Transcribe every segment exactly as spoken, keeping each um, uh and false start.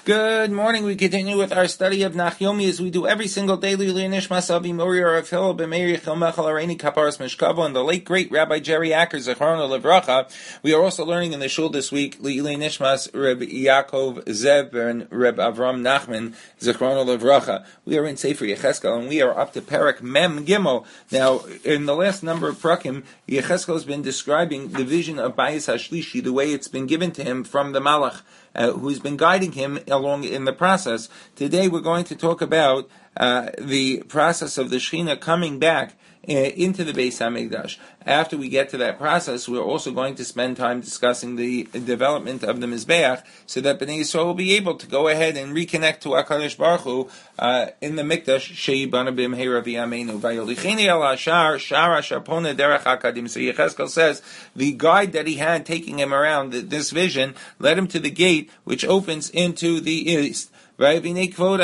Good morning. We continue with our study of Nachyomi as we do every single day. Nishmas Avi Mori Rav Hillel B'Meir Chilmechal Areini Kaparas Mishkavo and the late great Rabbi Jerry Acker Zechrono Levracha. We are also learning in the shul this week Leilei Nishmas Reb Yaakov Zev and Reb Avram Nachman Zechrono Levracha. We are in Sefer Yecheskel and we are up to Perek Mem Gimel. Now, in the last number of prakim, Yecheskel has been describing the vision of Bayis Hashlishi, the way it's been given to him from the Malach, Uh, who's been guiding him along in the process. Today we're going to talk about uh, the process of the Shekhinah coming back uh, into the Beis HaMikdash. After we get to that process, we're also going to spend time discussing the development of the Mizbeach, so that Bnei Yisrael will be able to go ahead and reconnect to HaKadosh Baruch Hu uh, in the Mikdash, Sheibana B'mheira V'yameinu. Vayolicheni al Ashar, Shar Asher Pona Derech HaKadim. So Yecheskel says, the guide that he had taking him around this vision led him to the gate which opens into the east. And take a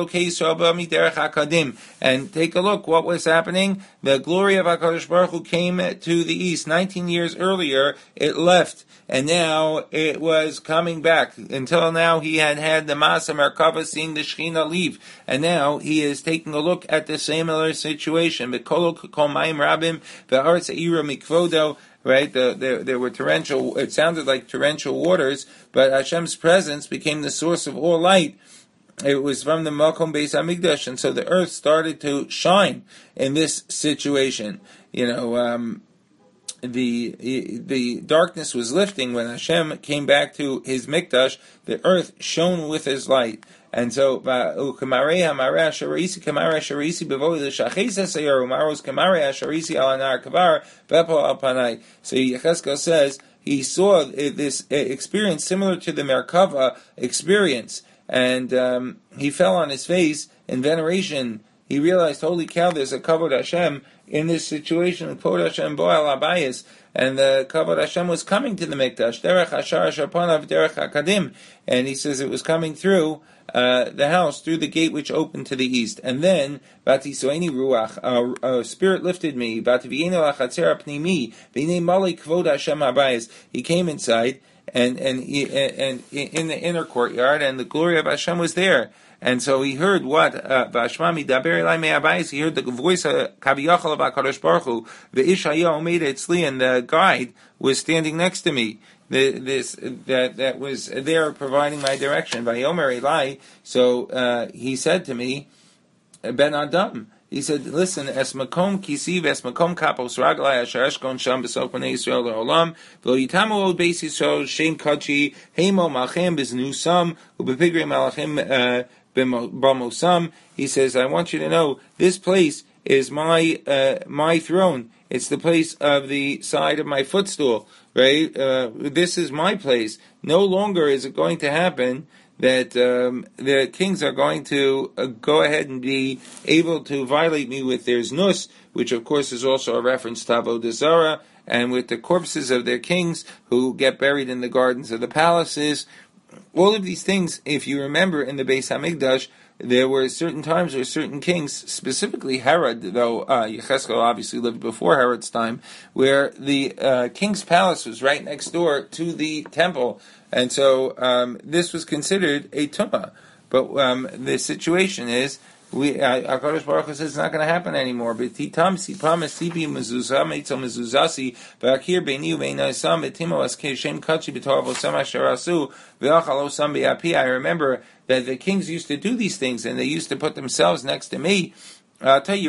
look what was happening. The glory of HaKadosh Baruch Hu came to the east. Nineteen years earlier, it left, and now it was coming back. Until now, he had had the Masa Merkava seeing the Shekhinah leave, and now he is taking a look at the similar situation. Right, the, there, there were torrential. It sounded like torrential waters, but Hashem's presence became the source of all light. It was from the Makom Beis Hamikdash, and so the earth started to shine in this situation. You know, um, the the darkness was lifting when Hashem came back to his Mikdash. The earth shone with his light. And so, so Yecheskel says he saw this experience similar to the Merkava experience, and um, he fell on his face in veneration. He realized, holy cow, there's a Kavod Hashem in this situation. Kavod Hashem Bo'al Abayis, and the Kavod Hashem was coming to the Mikdash. Derech Ashar Asher Panav Derech HaKadim, and he says it was coming through Uh, the house, through the gate which opened to the east. And then, Batisoeni Ruach, a, a spirit lifted me, Bativienu Achatzer Pnimi, V'nei Mali Kvod Hashem Habayis. He came inside, and, and, and, and in the inner courtyard, and the glory of Hashem was there. And so he heard what? V'ashmami daber elai me'abayis. He heard the voice of Kaviyachal of HaKadosh Baruch Hu. V'ishaya omed etzli, and the guide was standing next to me. The, this that that was there providing my direction. Vayomer Eli. So uh, he said to me, Ben Adam. He said, "Listen, es makom kisiv es makom kapos raglai asher eshkon sham b'sok b'nei Yisrael le'olam v'lo yitamu od beis Yisrael shem kachi heimo malchem b'znusam u'bepigre malachim b'mosam." He says, "I want you to know this place is my uh, my throne. It's the place of the side of my footstool." Right? Uh, this is my place. No longer is it going to happen that um, the kings are going to uh, go ahead and be able to violate me with their znus, which of course is also a reference to Avodah Zarah, and with the corpses of their kings who get buried in the gardens of the palaces. All of these things, if you remember in the Beis HaMikdash, there were certain times where certain kings, specifically Herod, though uh, Yecheskel obviously lived before Herod's time, where the uh, king's palace was right next door to the temple, and so um, this was considered a tumah. But um, the situation is, we uh, HaKadosh Baruch Hu says it's not going to happen anymore. B'titam sipam esibi mezuzah meitzel mezuzasi v'akir beini u'beini sam b'timo askei shem kachi b'torah v'osam asher asu v'achal osam b'yapi. I remember that the kings used to do these things, and they used to put themselves next to me. They're going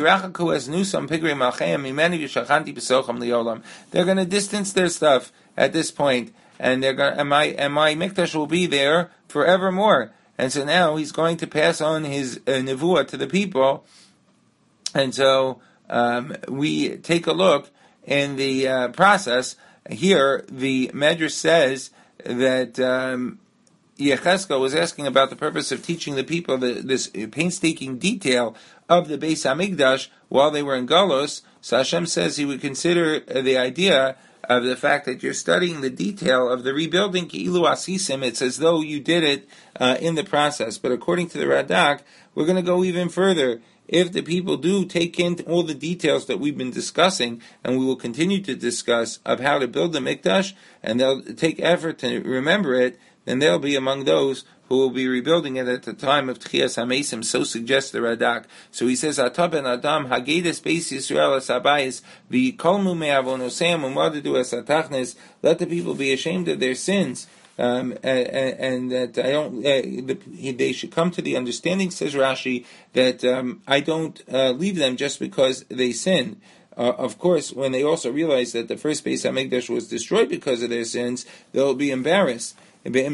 to distance their stuff at this point, and they're going, and my and my mikdash will be there forevermore. And so now he's going to pass on his uh, nevuah to the people. And so um, we take a look in the uh, process. Here, the Medrash says that um, Yecheskel was asking about the purpose of teaching the people the, this painstaking detail of the Beis HaMikdash while they were in Galus. So Hashem says he would consider uh, the idea of the fact that you're studying the detail of the rebuilding, Ki'ilu Asisim. It's as though you did it uh, in the process. But according to the Radak, we're going to go even further. If the people do take in all the details that we've been discussing, and we will continue to discuss, of how to build the Mikdash, and they'll take effort to remember it, then they'll be among those who will be rebuilding it at the time of Tchias HaMesim, so suggests the Radak. So he says, Ata ben Adam, Hagedis Beis Yisrael es Abayis, V'kolmu me'avonoseim u'madadu es atachnes, let the people be ashamed of their sins, um, and, and that I don't, uh, the, they should come to the understanding, says Rashi, that um, I don't uh, leave them just because they sin. Uh, of course, when they also realize that the first Beis HaMikdash was destroyed because of their sins, they'll be embarrassed. And if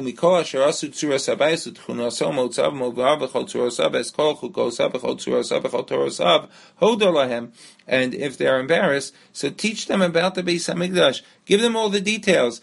they are embarrassed, so teach them about the Beis HaMikdash. Give them all the details.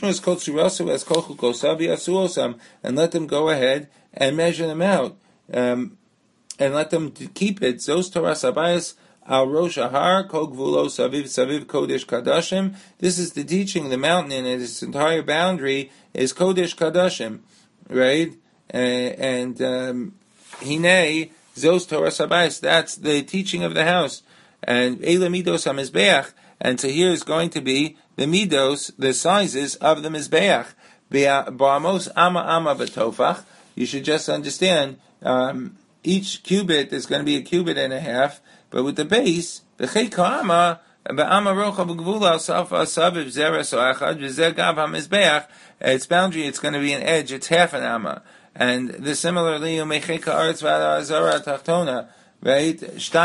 And let them go ahead and measure them out. Um, and let them keep it. Zos Torah Sabayas Al Rosh Ahar Kol Gvulo Saviv Saviv Kodesh Kadashim. This is the teaching. The mountain in its entire boundary is Kodesh Kadashim, right? Uh, and um, Hine Zos Torah Sabayis. That's the teaching of the house. And Eila Midos HaMizbeach. And so here is going to be the midos, the sizes of the mizbeach. Ba'amos ama ama b'tofach. You should just understand. Um, each cubit is going to be a cubit and a half. But with the base, the chekama, ba'ama rocha b'gvula safa saviv zeres o'achad v'zeh gav hamizbeach. Its boundary, it's going to be an edge. It's half an amma. And the similarly, umecheka aretz v'ada azara tachtona. Right?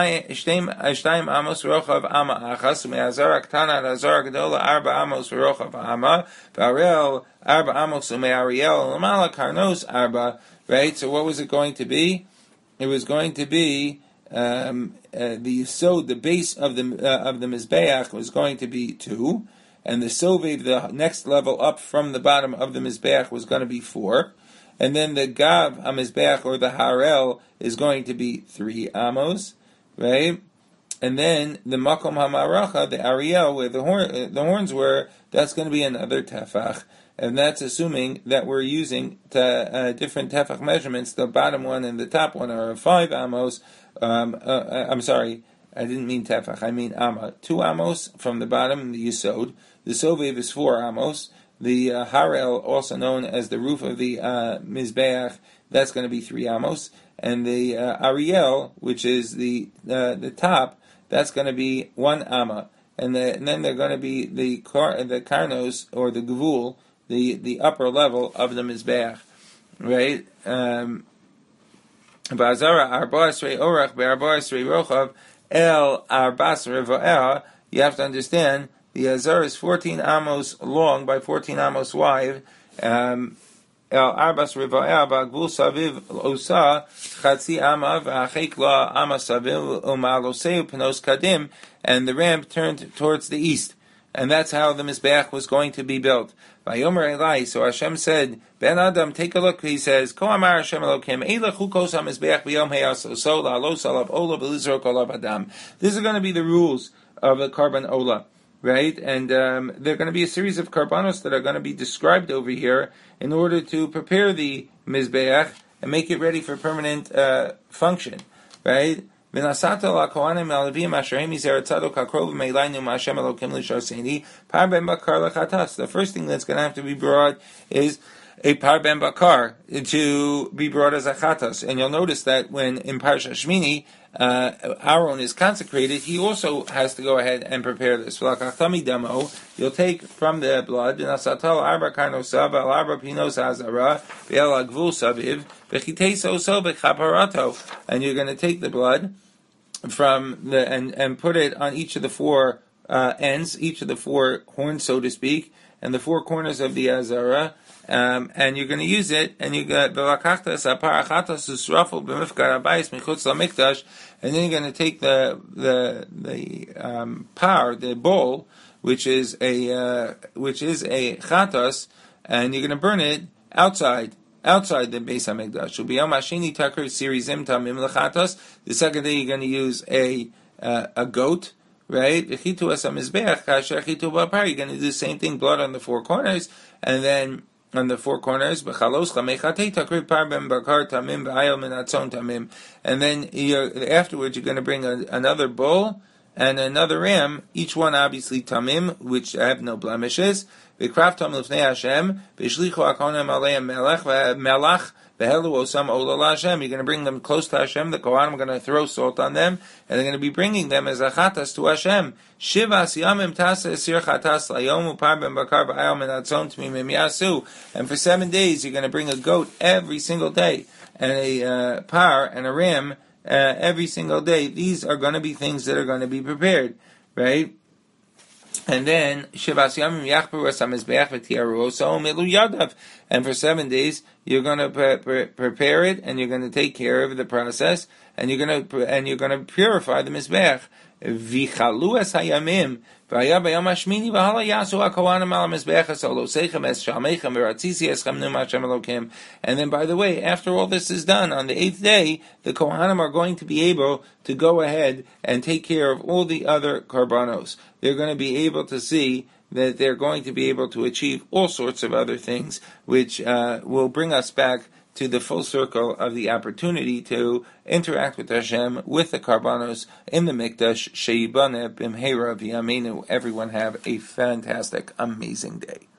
Shtayim amos rochav amma achas ume'azara ktana azara gedola arba amos rochav amma v'arel arba amos ume'ariel l'mala karnos arba. Right? So what was it going to be? It was going to be Um, uh, the so the base of the uh, of the mizbeach was going to be two, and the sovev, the next level up from the bottom of the mizbeach, was going to be four, and then the gav hamizbeach or the harel is going to be three amos, right? And then the makom hamaracha, the ariel where the horn, uh, the horns were, that's going to be another tefach. And that's assuming that we're using te, uh, different tefach measurements. The bottom one and the top one are five amos. Um, uh, I'm sorry, I didn't mean tefach. I mean amma. Two amos from the bottom, the yisod. The sovev is four amos. The uh, harel, also known as the roof of the uh, mizbeach, that's going to be three amos. And the uh, ariel, which is the uh, the top, that's going to be one amma. And, the, and then they're going to be the kar, the karnos or the gvul, the the upper level of the mizbeach, right? Um, Ba'azara arba esrei orach be'arba esrei rochav el arbas revo'eh. You have to understand the azar is fourteen amos long by fourteen amos wide. Um, el arbas revo'eh ba'gvul saviv osa chatzi ama v'achek la ama saviv u'ma'aloseu penos kadim, and the ramp turned towards the east. And that's how the Mizbeach was going to be built. Vayomer Elai, so Hashem said, Ben Adam, take a look, he says, Ko Amar Hashem Elokim, Eilech Hukos HaMizbeach B'yom He'aso, So La'alos Alav Ola V'lizrok Olav Adam. These are going to be the rules of the Karban Ola, right? And um, they're going to be a series of Karbanos that are going to be described over here in order to prepare the Mizbeach and make it ready for permanent uh, function, right? The first thing that's going to have to be brought is a par ben bakar to be brought as a chatas. And you'll notice that when in Parsha Shmini, uh, Aaron is consecrated, he also has to go ahead and prepare this. You'll take from the blood, and you're going to take the blood from the and, and put it on each of the four uh, ends, each of the four horns, so to speak, and the four corners of the azara, um, and you're going to use it, and you got and then you're going to take the the the um, par, the bowl, which is a uh, which is a chatas, and you're going to burn it outside. Outside the Beis HaMikdash. The second day you're going to use a uh, a goat, right? You're going to do the same thing, blood on the four corners, and then on the four corners, and then you're, afterwards you're going to bring a, another bull and another ram, each one obviously tamim, which have no blemishes, v'kraftam l'fnei Hashem, v'shlichu hakohanim aleim melech melach. You're going to bring them close to Hashem. The Kohanim are going to throw salt on them, and they're going to be bringing them as a chatas to Hashem. Shivas yamim tasa esir chatas layom upar ben bakar b'ayom and atzon tmimim yasu. And for seven days, you're going to bring a goat every single day, and a uh, par and a ram uh, every single day. These are going to be things that are going to be prepared, right? And then Shivas Yamim Yachperu Samizbeach V'Tiaru Oso Milu Yadav. And for seven days you're going to pre- pre- prepare it, and you're going to take care of the process, and you're going to and you're going to purify the mizbeach. V'chalu es hayamim v'haya b'yom hashmini v'hala yasu hakohanim al mizbeach asolo seichem es shalmeichem v'ratzisi es chamnum Hashem Elokim. And then, by the way, after all this is done, on the eighth day, the Kohanim are going to be able to go ahead and take care of all the other karbanos. They're going to be able to see that they're going to be able to achieve all sorts of other things, which uh, will bring us back to the full circle of the opportunity to interact with Hashem, with the karbanos in the mikdash. Sheibane b'mheira v'yameinu. Everyone have a fantastic, amazing day.